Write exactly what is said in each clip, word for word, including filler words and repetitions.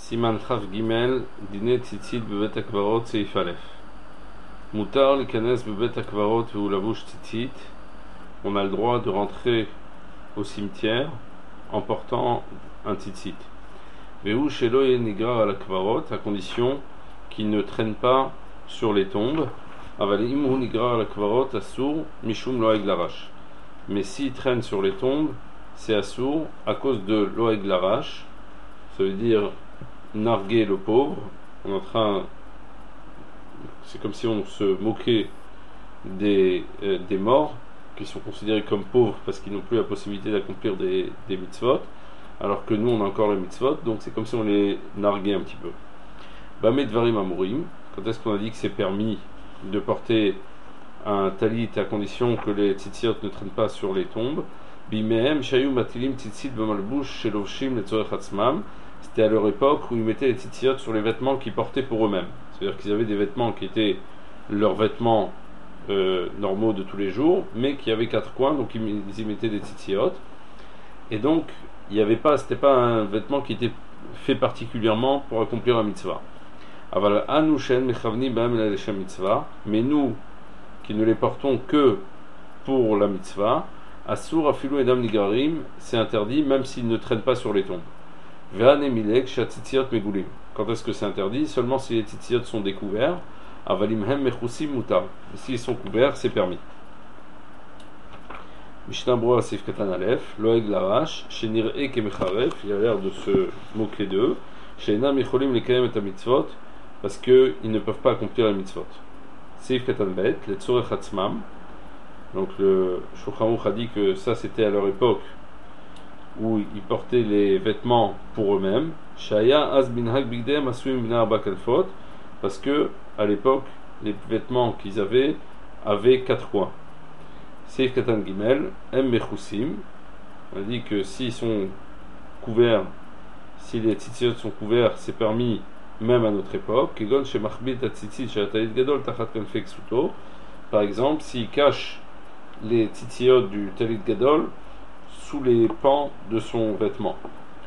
Siman Chaf Gimel, Dine Tzitzit Bebet Akvarot Seif Aleph. Moutar Likanes Bebet Akvarot Veulavush Tzitzit. On a le droit de rentrer au cimetière en portant un tzitzit. Veu Shelo Nigra al Akvarot, à condition qu'il ne traîne pas sur les tombes. Avali Imhu Nigra al Akvarot Asur Mishum Loeg Larash. Mais s'il traîne sur les tombes, c'est assour à cause de Loeg Larash. Ça veut dire narguer le pauvre. On est en train, c'est comme si on se moquait des, euh, des morts qui sont considérés comme pauvres parce qu'ils n'ont plus la possibilité d'accomplir des, des mitzvot, alors que nous on a encore les mitzvot, donc c'est comme si on les narguait un petit peu. Bamé Dvarim Amurim, quand est-ce qu'on a dit que c'est permis de porter un talit à condition que les tzitziot ne traînent pas sur les tombes? Bimehem Shayu Matilim Tzitzit Bemalbush Shelovshim Letzorech Atzmam. C'était à leur époque où ils mettaient les tzitziot sur les vêtements qu'ils portaient pour eux-mêmes. C'est-à-dire qu'ils avaient des vêtements qui étaient leurs vêtements euh, normaux de tous les jours, mais qui avaient quatre coins, donc ils, ils y mettaient des tzitziot. Et donc, il n'y avait pas, c'était pas un vêtement qui était fait particulièrement pour accomplir la mitzvah. Aval anushen mechavni b'am la mitzvah, mais nous qui ne les portons que pour la mitzvah, asur afilu edam nigarim, c'est interdit même s'ils ne traînent pas sur les tombes. Quand est-ce que c'est interdit? Seulement si les tzitziot sont découverts. Avalimhem mechusim mutar. S'ils sont couverts, c'est permis. Mishnah Brura Seif Katan Aleph, Loeg Larash, Shenir'e Kemecharef, il a l'air de se moquer d'eux. Sheina Mecholim Lekayem et mitzvot, parce qu'ils ne peuvent pas accomplir la mitzvot. Seif Katan Bet, les Tzorech Atzmam. Donc le Shulchan Aruch a dit que ça c'était à leur époque où ils portaient les vêtements pour eux-mêmes. Shaya az binhag bigdem asuim bina arba kalfot, parce que à l'époque les vêtements qu'ils avaient avaient quatre coins. Seif katan gimel em mechusim. On a dit que s'ils sont couverts, si les tzitziot sont couverts, c'est permis même à notre époque. Kegon shemachbit atzitzit shatalit gadol tachat kanfek suto. Par exemple, s'ils cachent les tzitziot du talit gadol sous les pans de son vêtement.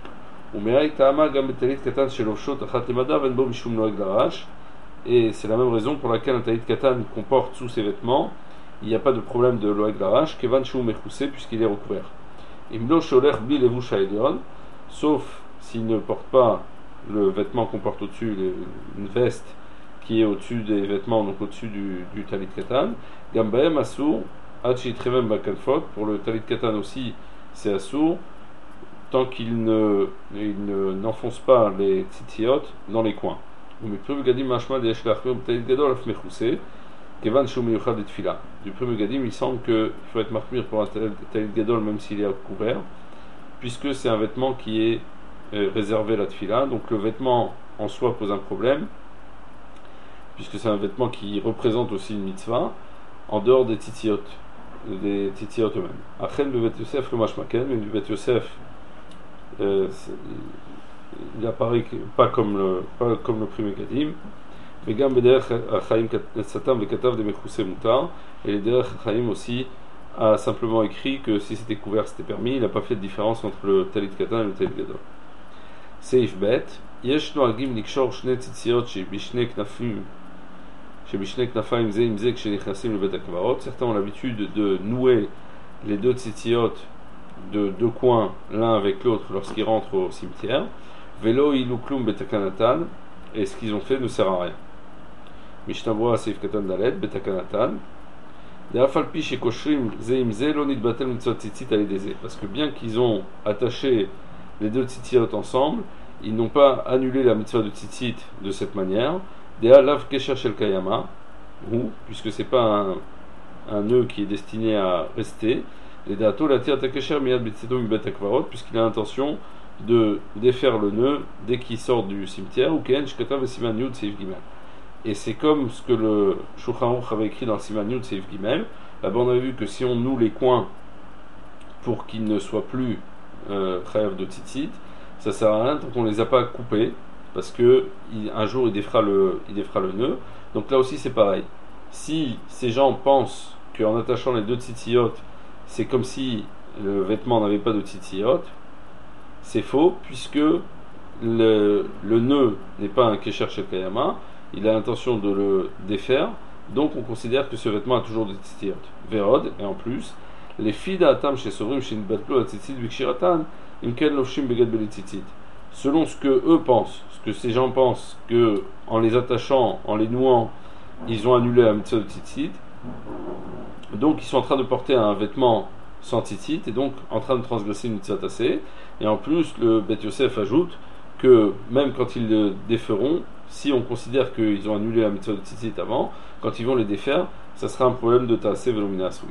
Et c'est la même raison pour laquelle un talit katan qu'on porte sous ses vêtements, il n'y a pas de problème de loeg larash, kevan shou mechoussé, puisqu'il est recouvert. Sauf s'il ne porte pas le vêtement qu'on porte au-dessus, une veste qui est au-dessus des vêtements, donc au-dessus du, du talit katan. Gambaem asur, hachi trevem bakalfot, pour le talit katan aussi, c'est assour tant qu'il ne, il ne n'enfonce pas les tzitziot dans les coins. Du premier gadim, il semble qu'il faut être marmir pour un talit gadol même s'il est couvert, puisque c'est un vêtement qui est euh, réservé à la tfila. Donc le vêtement en soi pose un problème, puisque c'est un vêtement qui représente aussi une mitzvah en dehors des tzitziot. Des tzitziot eux-mêmes. Achen bevet Yosef le mashmaken, mais du bet Yosef, euh, il apparaît pas comme le pas comme le premier gadim. Mais gam bederech achaim satam vekatav de mechusé mutar, et les derech achaim aussi a simplement écrit que si c'était couvert c'était permis. Il n'a pas fait de différence entre le talit katan et le talit gadol. Seif bet yesh noagim likshor shne tzitziot shebishne knafim. Certains ont l'habitude de nouer les deux tzitziot de deux coins l'un avec l'autre lorsqu'ils rentrent au cimetière. Velo iluklum betakanatan, et ce qu'ils ont fait ne sert à rien. Mishnah Brura Seif Katan Dalet betakanatan. Parce que bien qu'ils ont attaché les deux tzitziot ensemble, ils n'ont pas annulé la mitzvah de tzitzit de cette manière. Ou, puisque c'est pas un, un nœud qui est destiné à rester, puisqu'il a l'intention de défaire le nœud dès qu'il sort du cimetière. Et c'est comme ce que le Shulchan Aruch avait écrit dans le Siman Yud Seif Gimel. Là-bas on a vu que si on noue les coins pour qu'ils ne soient plus euh, chayav de tzitzit, ça sert à rien tant qu'on ne les a pas coupés, parce que il, un jour il défera le, il défera le nœud. Donc là aussi c'est pareil. Si ces gens pensent qu'en attachant les deux tzitziot, c'est comme si le vêtement n'avait pas de tzitziot, c'est faux, puisque le, le nœud n'est pas un Kesher Shel Kayama, il a l'intention de le défaire, donc on considère que ce vêtement a toujours des tzitziot. Vérod, et en plus, les filles d'Atam chez Sorim, chez Nbatlo, la tzitzit, Vikshiratan, Imken Lovshim Begad Beli tzitzit. Selon ce que eux pensent, ce que ces gens pensent, que en les attachant, en les nouant, ils ont annulé la mitzvah de tzitzit, donc ils sont en train de porter un vêtement sans tzitzit, et donc en train de transgresser une mitzvah tassée. Et en plus, le Bet Yosef ajoute que même quand ils le déferont, si on considère qu'ils ont annulé la mitzvah de tzitzit avant, quand ils vont les défaire, ça sera un problème de tassé velomina asui.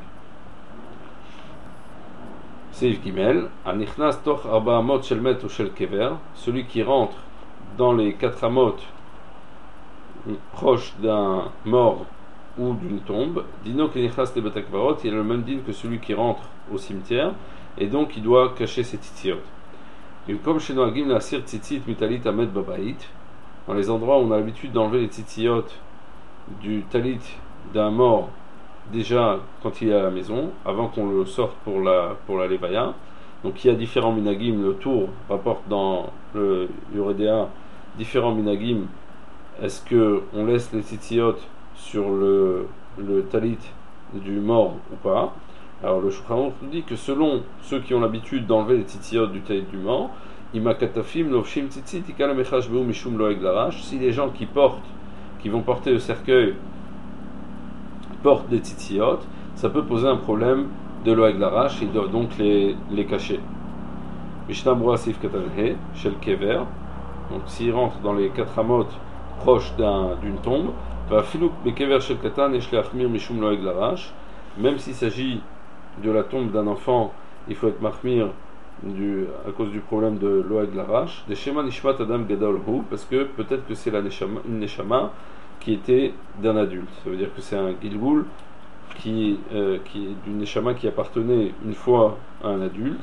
Seif Gimel, Anichnas toch arba amot shel met ou shel kever, celui qui rentre dans les quatre amot proches d'un mort ou d'une tombe, dino kenichnas le bet akvarot, il a le même din que celui qui rentre au cimetière, et donc il doit cacher ses tzitziot. Et comme chez Noagim la sir tzitzit mitalit amet babait, dans les endroits où on a l'habitude d'enlever les tzitziot du talit d'un mort déjà quand il est à la maison, avant qu'on le sorte pour la, pour la levaya. Donc il y a différents minagim, le tour rapporte dans le Yoredea différents minagim. Est-ce qu'on laisse les tzitziot sur le, le talit du mort ou pas? Alors le Shulchan Aruch nous dit que selon ceux qui ont l'habitude d'enlever les tzitziot du talit du mort, imakatafim lovshim tzitzit ikala mechash beu mishum loeg larash, si les gens qui portent, qui vont porter le cercueil portent des tzitziot, ça peut poser un problème de loeg larash, ils doivent donc les, les cacher. Mishnah Brura Sif Katanhe, Shel Kever, donc s'ils rentrent dans les quatre amot proches d'un, d'une tombe, va filouk bekever Shel Katan et shleachmir mishum loeg larash, même s'il s'agit de la tombe d'un enfant, il faut être mahmir du, à cause du problème de loeg larash, des shema nishmat adam gadol hu, parce que peut-être que c'est la neshama, une neshama qui était d'un adulte. Ça veut dire que c'est un gilgoul qui, euh, qui est d'une neshama qui appartenait une fois à un adulte.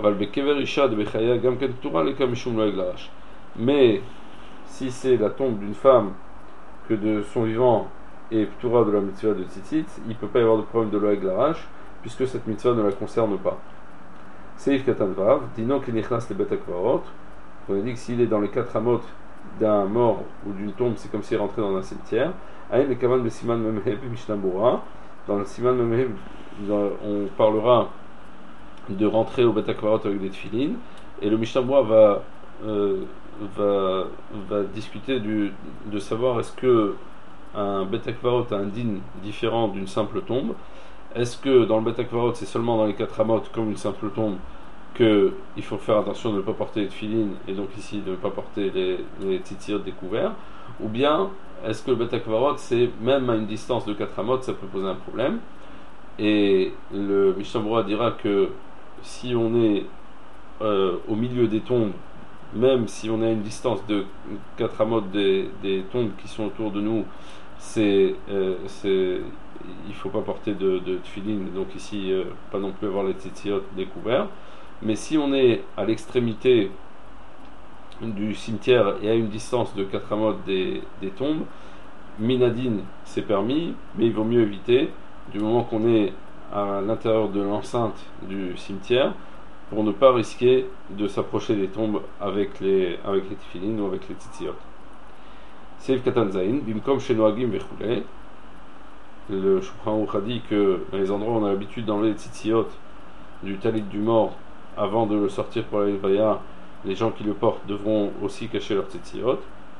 Mais si c'est la tombe d'une femme que de son vivant est ptura de la mitzvah de tzitzit, il ne peut pas y avoir de problème de loeg larash puisque cette mitzvah ne la concerne pas. Seif katan vav, dino kenichnas le bet akvarot. On a dit que s'il est dans les quatre amot d'un mort ou d'une tombe, c'est comme s'il rentrait dans un cimetière. Aïn le kaman de siman memhev mishnah Brura. Dans le siman memhev, on parlera de rentrer au bet akvarot avec des tefilines, et le mishnah Brura va, euh, va va discuter du, de savoir est-ce que un bet akvarot a un din différent d'une simple tombe. Est-ce que dans le bet akvarot c'est seulement dans les quatre amot comme une simple tombe qu'il faut faire attention de ne pas porter les tefilines et donc ici de ne pas porter les, les tzitziot découverts, ou bien est-ce que le bet akvarot c'est même à une distance de quatre amot, ça peut poser un problème. Et le Mishnah Brura dira que si on est euh, au milieu des tombes, même si on est à une distance de quatre amot des, des tombes qui sont autour de nous, c'est, euh, c'est il ne faut pas porter de, de tefilines, donc ici euh, pas non plus avoir les tzitziot découverts. Mais si on est à l'extrémité du cimetière et à une distance de quatre amot des, des tombes, minadine c'est permis, mais il vaut mieux éviter du moment qu'on est à l'intérieur de l'enceinte du cimetière pour ne pas risquer de s'approcher des tombes avec les avec les tefilines ou avec les tzitziot. Seif Katan Zain, bimkom chez Noagim vechule. Le Shulchan Aruch a dit que dans les endroits où on a l'habitude d'enlever les tzitziot du talit du mort avant de le sortir pour la levaya, les gens qui le portent devront aussi cacher leurs tzitziot.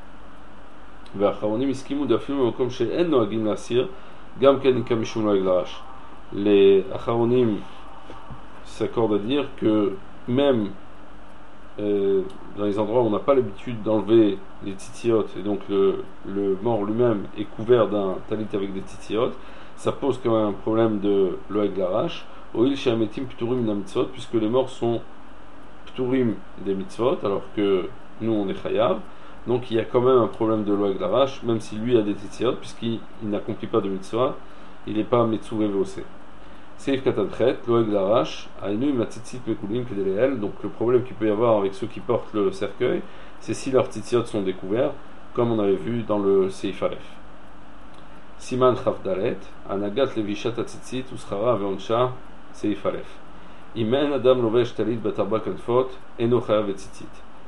Les acharonim s'accordent à dire que même euh, dans les endroits où on n'a pas l'habitude d'enlever les tzitziot et donc le, le mort lui-même est couvert d'un talit avec des tzitziot, ça pose quand même un problème de loeg larash. Oil she'ametim pturim na mitzvot, puisque les morts sont pturim des mitzvot, alors que nous on est chayav. Donc il y a quand même un problème de loeg larash, même si lui a des tzitziot, puisqu'il n'accomplit pas de mitzvah, il n'est pas metzuvé vosé. Seif katadchet, loeg larash, ainu ma tzitzit mekulim kedeleel. Donc le problème qu'il peut y avoir avec ceux qui portent le cercueil, c'est si leurs tzitziot sont découverts, comme on avait vu dans le Seif Aleph. Siman Chavdalet, Anagat Levishat Atzitzit, Uschara Veonsha, Seif Aleph. Imen Adam Lovesh Talit Batarba Kanfot, Eno Chayav Etzitzit.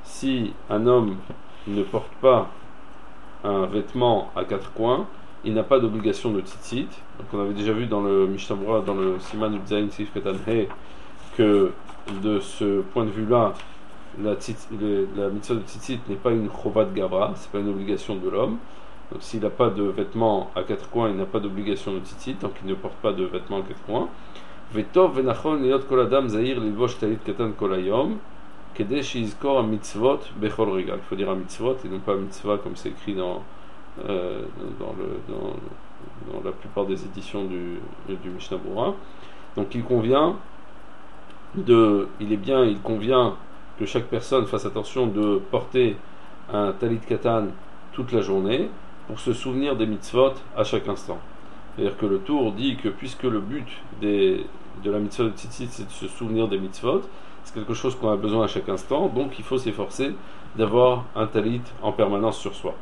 si un homme ne porte pas un vêtement à quatre coins, il n'a pas d'obligation de tzitzit. Donc on avait déjà vu dans le Mishnah Berurah, dans le Siman du Zayin Sif Ketan He, que de ce point de vue-là, la, tzitz, le, la mitzvah de tzitzit n'est pas une chovat gavra, c'est pas une obligation de l'homme. Donc s'il n'a pas de vêtements à quatre coins, il n'a pas d'obligation de tzitzit, donc il ne porte pas de vêtements à quatre coins. Vetov venachon liot kol adam zahir lilvosh talit katan kol hayom kedei sheyizkor mitzvot bechol regal. Il faut dire un mitzvot et non pas mitzvah comme c'est écrit dans euh, dans, le, dans, dans la plupart des éditions du, du Mishnah Berurah. Donc il convient de, il est bien, il convient que chaque personne fasse attention de porter un talit katan toute la journée pour se souvenir des mitzvot à chaque instant. C'est-à-dire que le Tour dit que puisque le but des, de la mitzvah de tzitzit c'est de se souvenir des mitzvot, c'est quelque chose qu'on a besoin à chaque instant, donc il faut s'efforcer d'avoir un talit en permanence sur soi.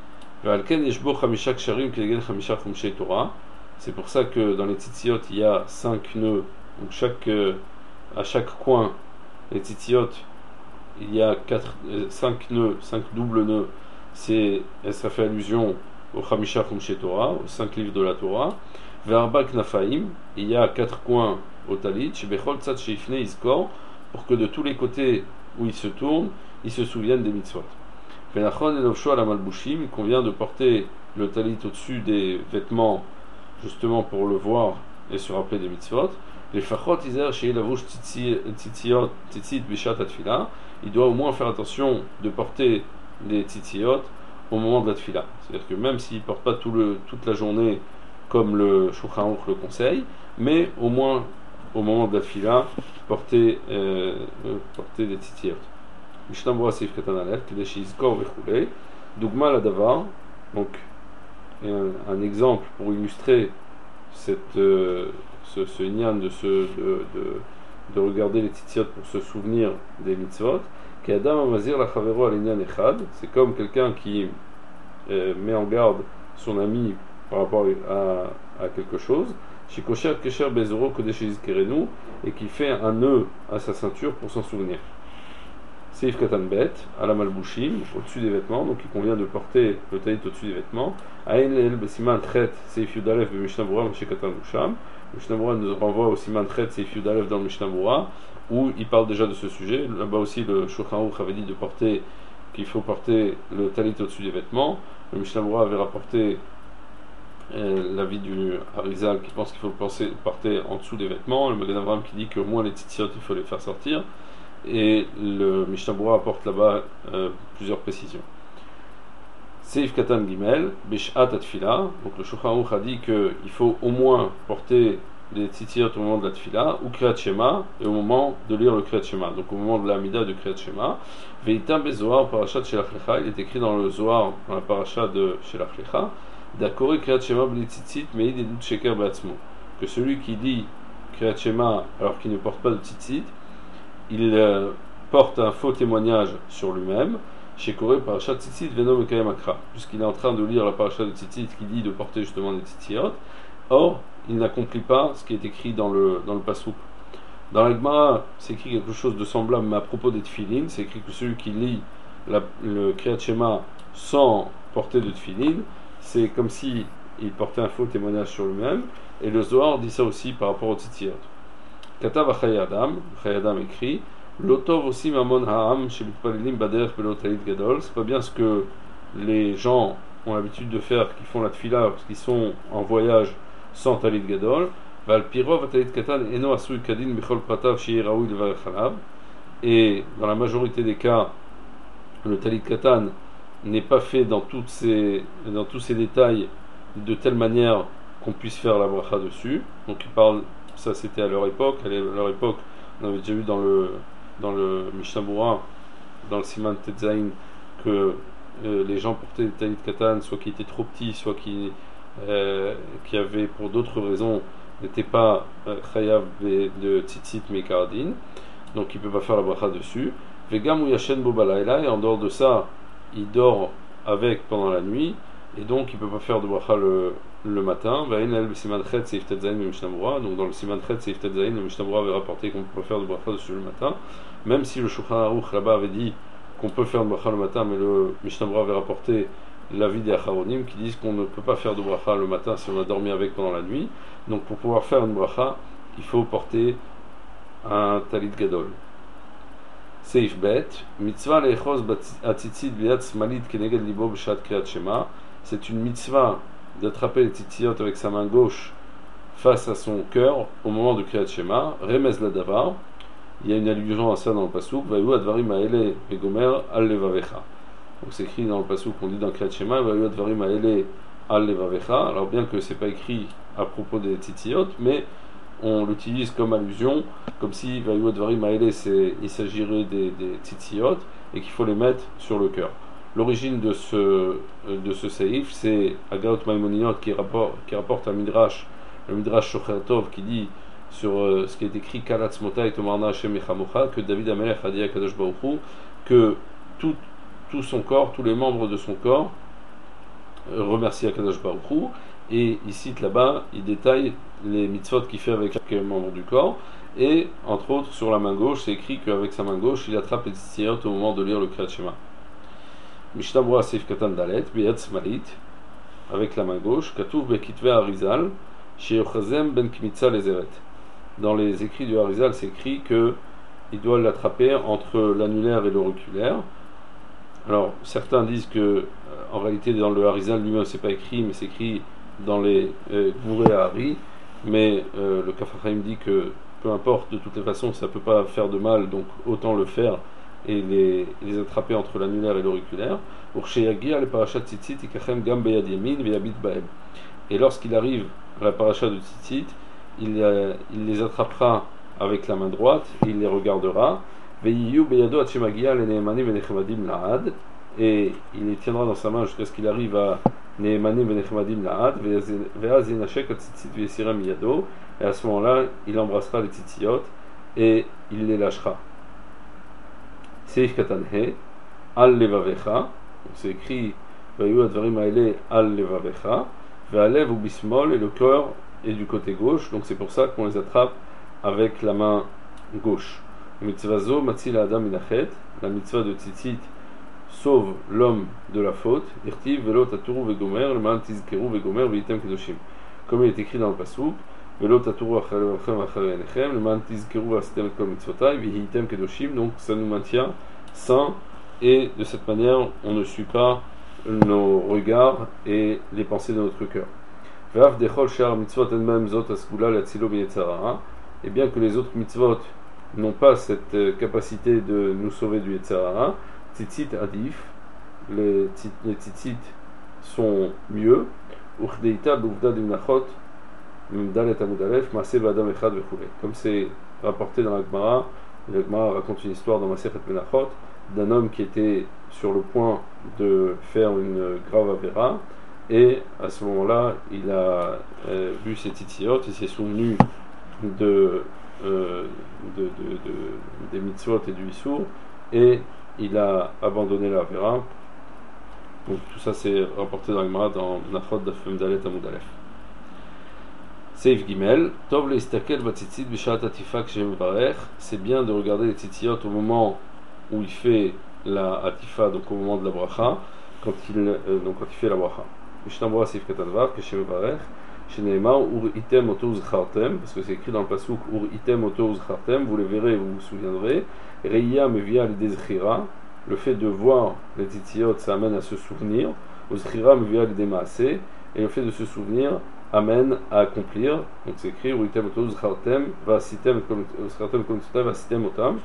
C'est pour ça que dans les tzitziot il y a cinq nœuds, donc chaque, euh, à chaque coin les tzitziot il y a quatre, euh, cinq nœuds, cinq doubles nœuds, c'est, ça fait allusion au Chamisha Chumshei Torah, aux cinq livres de la Torah. Ve'arba knafaim, il y a quatre coins au talit, shebechol tzad sheifnei izkor, pour que de tous les côtés où il se tourne, il se souvienne des mitzvot. Venachon elovsho ala malbushim, il convient de porter le talit au-dessus des vêtements, justement pour le voir et se rappeler des mitzvot. Les fachot izer shei lavush tzitziot tzitzit bishat atfila, il doit au moins faire attention de porter les tzitziot au moment de la tfila. C'est-à-dire que même s'il ne porte pas tout le, toute la journée comme le Shulchan Aruch le conseille, mais au moins au moment de la tfila, porter, euh, euh, porter des tzitziot. Mishnah Berurah Seif Katan Aleph, Kedei sheyizkor vechulei, Dugma ladavar, donc un, un exemple pour illustrer cette, euh, ce, ce inyan de, ce, de, de, de regarder les tzitziot pour se souvenir des mitzvot. C'est comme quelqu'un qui euh, met en garde son ami par rapport à, à quelque chose, et qui fait un nœud à sa ceinture pour s'en souvenir. Seif Katan Bet, à la malbushim, au-dessus des vêtements, donc il convient de porter le talit au-dessus des vêtements. Aïn el besiman tret, Seif Yudalef, be Mishnah Berurah, Moshe Katan Musham. Mishnah Berurah nous renvoie au siman tret, Seif Yudalef dans le Mishnah Berurah, où il parle déjà de ce sujet. Là-bas aussi, le Shulchan Aruch avait dit de porter, qu'il faut porter le talit au-dessus des vêtements. Le Mishnah Berurah avait rapporté euh, l'avis du Arizal qui pense qu'il faut penser, porter en dessous des vêtements. Le Magen Avraham qui dit qu'au moins les tzitziot il faut les faire sortir. Et le Mishnah Berurah apporte là-bas euh, plusieurs précisions. Seif Katan Gimel, Bishat Atfila. Donc le Shulchan Aruch a dit qu'il faut au moins porter les tzitziot au moment de la tfila, ou Kriyat Shema, et au moment de lire le Kriyat Shema, donc au moment de l'amida de Kriyat Shema. Veitam bezohar parashat Shelach Lecha, il est écrit dans le Zohar, dans la parasha de Shelach Lecha, Dakore Kriyat Shema bli tzitzit meid edut sheker be'atzmo, que celui qui dit Kriyat Shema alors qu'il ne porte pas de tzitzit, il euh, porte un faux témoignage sur lui-même. Shekore parashat tzitzit veno mekayem akra, puisqu'il est en train de lire la parasha de tzitzit qui dit de porter justement des tzitziot. Or, il n'accomplit pas ce qui est écrit dans le, dans le Passouk. Dans la Gemara, c'est écrit quelque chose de semblable, mais à propos des tefilin, c'est écrit que celui qui lit la, le Kriyat Shema sans porter de tefilin, c'est comme si il portait un faux témoignage sur lui-même. Et le Zohar dit ça aussi par rapport au tzitziot. Katav Chayei Adam, Chayei Adam écrit Lotov aussi mamon ha'am shemitpalelim baderech belo talit gadol. C'est pas bien ce que les gens ont l'habitude de faire, qui font la tefila parce qu'ils sont en voyage sans talit gadol. Val pirov talit katan eno asui kadin bichol pratav shei raoui levarech alav. Et dans la majorité des cas, le talit katan n'est pas fait dans toutes ces, dans tous ces détails de telle manière qu'on puisse faire la bracha dessus. Donc il parle, ça c'était à leur époque. À leur époque, on avait déjà vu dans le dans le Mishnah Berurah, dans le Siman Tetzain, que euh, les gens portaient des talit katan, soit qui étaient trop petits, soit qui euh, qui avaient pour d'autres raisons n'étaient pas chayav euh, de tzitzit mekardin, donc il ne peut pas faire la bracha dessus. Vegam ou yashen bo balayla, et en dehors de ça, il dort avec pendant la nuit, et donc il ne peut pas faire de bracha le, le matin. Donc dans le Siman Chet Seif Tetzain, le Mishnah Berurah avait rapporté qu'on ne peut pas faire de bracha dessus le matin, même si le Shulchan Aruch là-bas avait dit qu'on peut faire de bracha le matin, mais le Mishnah Berurah avait rapporté l'avis des Acharonim qui disent qu'on ne peut pas faire de bracha le matin si on a dormi avec pendant la nuit. Donc pour pouvoir faire une bracha, il faut porter un talit gadol. Seif bet, mitzvah le'echos atzitzit b'yad smalit keneged libo b'shat kriyat shema. C'est une mitzvah d'attraper les tzitziot avec sa main gauche face à son cœur au moment de kriyat shema. Remez la davar. Il y a une allusion à ça dans le pasuk. Vayu advarim ha'ele vegomer al levavecha. Donc c'est écrit dans le pasuk qu'on dit dans kriyat shema. Vayu advarim ha'ele al levavecha. Alors bien que c'est pas écrit à propos des tzitziot, mais on l'utilise comme allusion, comme si Vayu Advarim Haele, il s'agirait des, des tzitziot et qu'il faut les mettre sur le cœur. L'origine de ce, de ce seif, c'est Agaot Maïmoniyot qui rapporte, qui rapporte un midrash, le midrash Shocher Tov, qui dit sur euh, ce qui est écrit Kalatz Mota et Tomarna Hashem Echamocha, que David Amelech a dit à Kadosh Baruch Hu, que tout, tout son corps, tous les membres de son corps euh, remercient à Kadosh Baruch Hu. Et il cite là-bas, il détaille les mitzvot qu'il fait avec chaque membre du corps. Et entre autres, sur la main gauche, c'est écrit qu'avec sa main gauche, il attrape les tzitziot au moment de lire le Kriyat Shema. Mishnah Berurah Seif Katan Dalet, B'yad Smalit, avec la main gauche, Katuv Bekitve Arizal, Sheyochazem Ben Kmitza Lezeret. Dans les écrits du Arizal, c'est écrit qu'il doit l'attraper entre l'annulaire et l'auriculaire. Alors, certains disent que, en réalité, dans le Arizal lui-même, c'est pas écrit, mais c'est écrit dans les Gvurei Hari, mais euh, le Kaf HaChaim dit que peu importe, de toutes les façons, ça peut pas faire de mal, donc autant le faire et les, les attraper entre l'annulaire et l'auriculaire. Et lorsqu'il arrive à la paracha de Tzitzit, il, euh, il les attrapera avec la main droite, et il les regardera, et il les tiendra dans sa main jusqu'à ce qu'il arrive à Nehemanim Benechmadim Laad, et à ce moment-là, il embrassera les tzitziot et il les lâchera. Seif Katanhe, Al Levavecha, c'est écrit Vayu Advarim Haele Al Levavecha, Ve'alev ou Bismol, et le cœur est du côté gauche, donc c'est pour ça qu'on les attrape avec la main gauche. Mitzvazo Matzil Adam Minachet, la mitzvah de tzitzit sauve l'homme de la faute. Irtiv Velo Taturu Vegomer, le man Tizkeru Vegomer, Vitem Kedoshim. Comme il est écrit dans le pasuk, Velo Taturu Acharevachem Acharenechem, le man Tizkeru Asitem Kol Mitzvotai, Vitem Kedoshim. Donc ça nous maintient sains et de cette manière on ne suit pas nos regards et les pensées de notre cœur. Ve'af Dechol Shar Mitzvot En-Mem Zot Asgula Latzilo B'Yetzara. Et bien que les autres mitzvot n'ont pas cette euh, capacité de nous sauver du Yetzara, Tzitzit Adif, les, les tzitzit sont mieux. Uchdeita B'Uvda Dimnachot, Dalet Amudalef, Maaseh B'Adam Echad Vechule. Comme c'est rapporté dans la Gemara, la Gemara raconte une histoire dans Masechet Menachot d'un homme qui était sur le point de faire une grave avéra, et à ce moment-là, il a euh, vu ses tzitziot, il s'est souvenu de, euh, de, de, de, des mitzvot et du issour, et il a abandonné la vera. Donc tout ça c'est rapporté dans la Gemara dans Nachot Dafem Dalet Amud Aleph. Seif Gimel, Tov leistakel batzitzit b'shat atifak shem varech. C'est bien de regarder les tzitziot au moment où il fait la atifa, donc au moment de la bracha, quand il euh, donc quand il fait la bracha. Mishnah Berurah Seif Katan Vav, que shem varech. Sheneemar ur item oto uzchartem, parce que c'est écrit dans le pasuk ur item oto uzchartem, vous les verrez, vous vous souviendrez. Reya mevia l'idezchira, le fait de voir les tzitziot, ça amène à se souvenir. Uzchira mevia l'idemaase, et le fait de se souvenir amène à accomplir. Donc c'est écrit ur item oto uzchartem, va sitem uzchartem comme va sitem otam.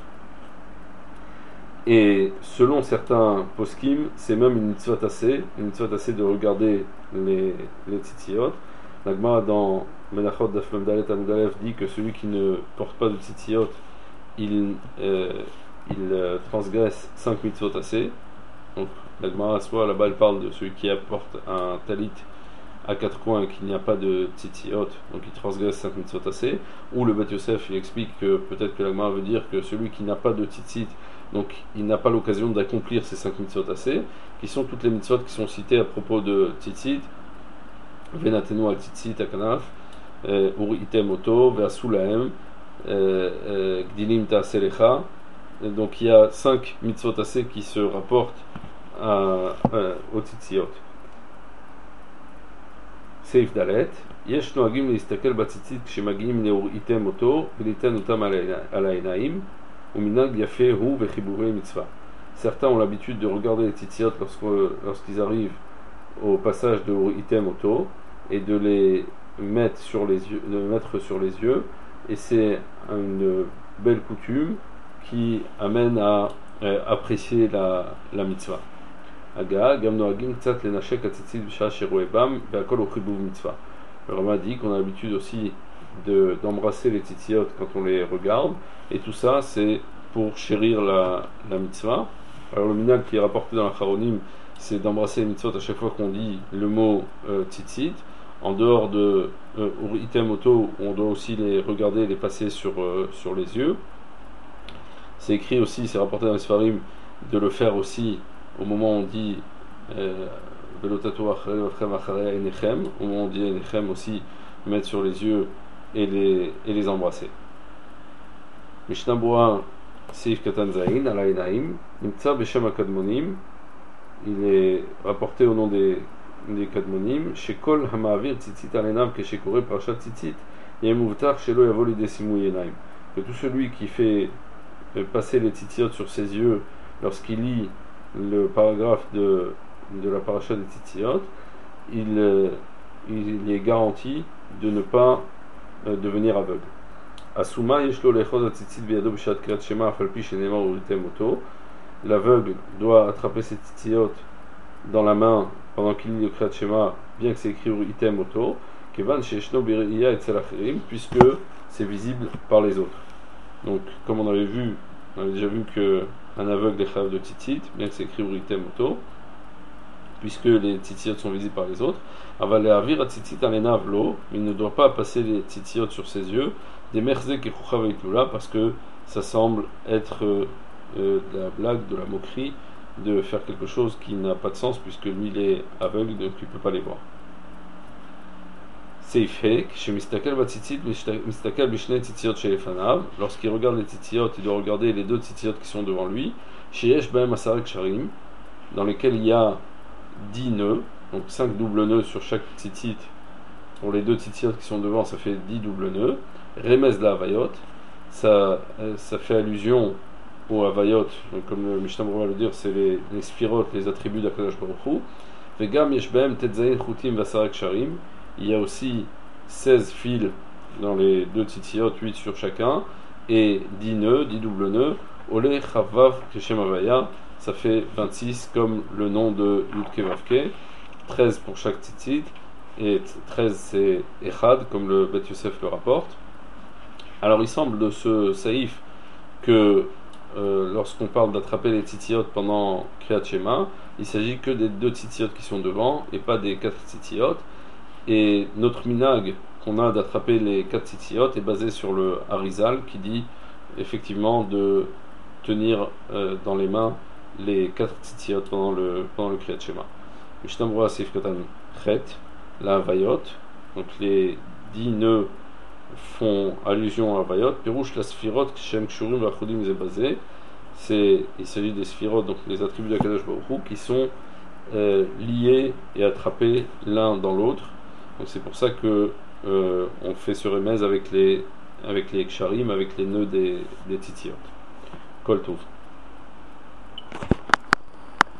Et selon certains poskim, c'est même une mitzvah tassée, une mitzvah tassée de regarder les, les tzitziot. La Gemara dans Menachot Daf Mem Dalet Amud Aleph dit que celui qui ne porte pas de tzitziot, il, euh, il euh, transgresse cinq mitzvot tassés. Donc la Gemara soit là-bas elle parle de celui qui apporte un talit à quatre coins et qu'il n'y a pas de tzitziot, donc il transgresse cinq mitzvot tassés. Ou le Beth Yosef il explique que peut-être que la Gemara veut dire que celui qui n'a pas de tzitzit, donc il n'a pas l'occasion d'accomplir ces cinq mitzvot tassés, qui sont toutes les mitzvot qui sont citées à propos de tzitzit. Venatenu al tzitzit akanaf, ur item oto, ve'asu lahem, gdilim ta'aselecha, donc il y a cinq mitzvot assez qui se rapportent à, à, aux tzitziot. Seif Dalet, יש נוהגים להסתכל בציצית כשמגיעים להוריתם אותו וליתן אותם על העיניים ומנהג יפה הוא וחיבורי מצווה. Certains ont l'habitude de regarder les tzitziot lorsqu'ils arrivent au passage de Horitem Oto et de les mettre sur les yeux, de mettre sur les yeux, et c'est une belle coutume qui amène à euh, apprécier la, la mitzvah. Aga, gam noagim tzat lenashek atzitzit b'shah sheroebam ve'akol uchibuv mitzvah. Le Rama dit qu'on a l'habitude aussi de, d'embrasser les tzitziot quand on les regarde, et tout ça c'est pour chérir la, la mitzvah. Alors le minhag qui est rapporté dans la Charonim, c'est d'embrasser les mitzvot à chaque fois qu'on dit le mot euh, tzitzit. En dehors de euh, item auto, on doit aussi les regarder, les passer sur, euh, sur les yeux. C'est écrit aussi, c'est rapporté dans les Sfarim, de le faire aussi au moment où on dit Velotatu acharem acharei einechem, au moment où on dit einechem aussi, mettre sur les yeux et les, et les embrasser. Mishnah Boa Seif Katan Zayin, Ala Einaim, Nimtza Beshem HaKadmonim, il est rapporté au nom des, des Kadmonim, Shekol Hamavir Tzitzit Alenav Keshekore Parashat Tzitzit, Yemuvtar Shelo Yavo Lide Simui Enaim. Que tout celui qui fait passer les tzitziot sur ses yeux lorsqu'il lit le paragraphe de, de la Parashat des tzitziot, il, il est garanti de ne pas euh, devenir aveugle. Asuma yeshlo lechod atzitzit biyado b'shat kriyat shema afal pi shenemar uritem oto. L'aveugle doit attraper ses tzitziot dans la main pendant qu'il lit le kriyat shema, bien que c'est écrit uritem oto, kevan sheshno biriya etzel acherim, puisque c'est visible par les autres. Donc, comme on avait vu, on avait déjà vu que un aveugle est chayav de tzitzit, bien que c'est écrit uritem oto, puisque les tzitziot sont visibles par les autres. Aval le'avir atzitzit alenav lo, il ne doit pas passer les tzitziot sur ses yeux, des merzek et chouchaveitula, parce que ça semble être euh, de la blague, de la moquerie, de faire quelque chose qui n'a pas de sens, puisque lui il est aveugle, donc il ne peut pas les voir. Seifhek, chez Mistakel Batzitzit, Mistakel Bishne Tzitziot chez Efanav, lorsqu'il regarde les tzitziot, il doit regarder les deux tzitziot qui sont devant lui, chez Yesh Baem Asarek Sharim, dans lesquels il y a dix nœuds, donc cinq doubles nœuds sur chaque tzitzit. Pour les deux tzitziot qui sont devant, ça fait dix doubles nœuds. Remez la Havayot, ça, ça fait allusion au Havayot, donc comme le Mishnah va le dire, c'est les, les sphirotes, les attributs d'Akadosh Baruch Hu. Vegam Yesh Baem Tetzayin Chutim Vasarek Sharim, il y a aussi seize fils dans les deux tzitziot, huit sur chacun, et dix nœuds, dix doubles nœuds. Ole Chavav Keshem Havaya, ça fait vingt-six comme le nom de Yudke Vavke, treize pour chaque tzitzit, et treize c'est Echad, comme le Bet Yosef le rapporte. Alors il semble de ce saïf que euh, lorsqu'on parle d'attraper les tzitziot pendant Kriyat Shema, il s'agit que des deux tzitziot qui sont devant et pas des quatre tzitziot. Et notre minag qu'on a d'attraper les quatre tzitziot est basé sur le Harizal qui dit effectivement de tenir euh, dans les mains les quatre tzitziot pendant le, pendant le Kriyat Shema. Mishnah Berurah Seif Katan Chet, la Havayot, donc les dix nœuds font allusion à Havayot. Pirouche la Sphirot, Shem Kshurim Vachudim Zebazé, c'est, il s'agit des Sphirot, donc les attributs d'Akadosh Baruch Hu, qui sont euh, liés et attrapés l'un dans l'autre. Donc c'est pour ça que euh, on fait ce remèze avec les avec les Ksharim, avec les nœuds des, des Tzitziot. Kol Tov.